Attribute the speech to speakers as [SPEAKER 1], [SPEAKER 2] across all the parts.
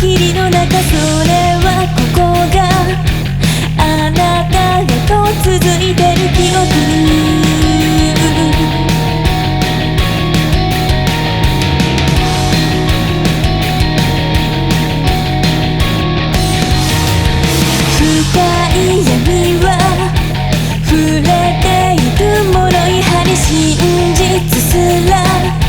[SPEAKER 1] きりの中、それはここがあなたへと続いてる記憶。深い闇は触れてゆくもろい針、真実すら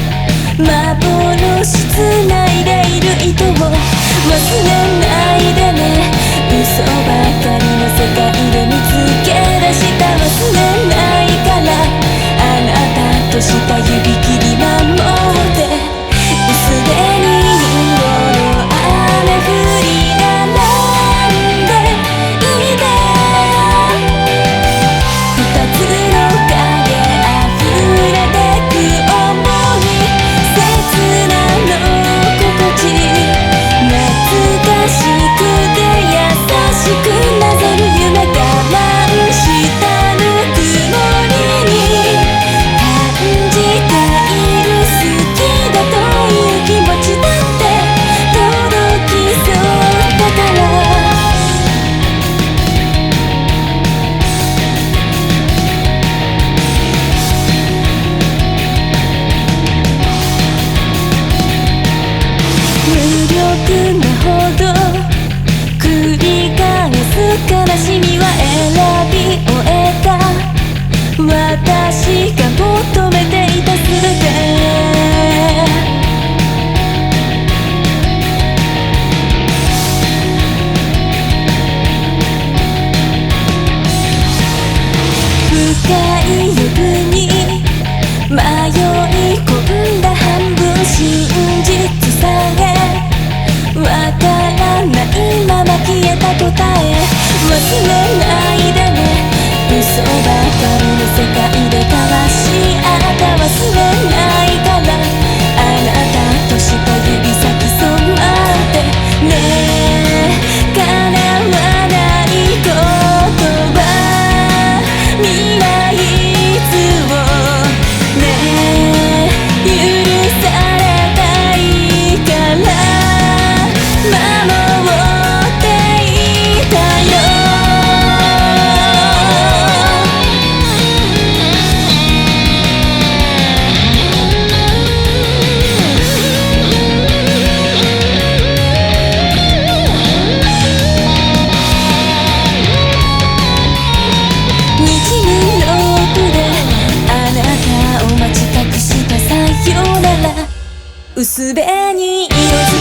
[SPEAKER 1] 幻つないでいる糸を忘れないでね。嘘ばかりの世界で見つけ出した、忘れないからあなたとした指切り守ってすでに色の雨降り並んでいて、二つの影溢れてく想い、切なの心地、懐かしくて優しくなぞる夢、我慢したぬくもりに感じている、好きだという気持ちだって届きそうだから。無力なほど繰り返す悲しみは選び終えた、私が求めていたすべて。深い夜に迷い込んだ半分、真実さえわからないまま消えた答え、忘れないでね。嘘ばかりの世界で交わし合った、忘れないからあなたとした指先染まってね。叶わないことは未来図をね、許されたいから守っていたよ。日の奥であなたを待ち隠したさよなら、薄紅色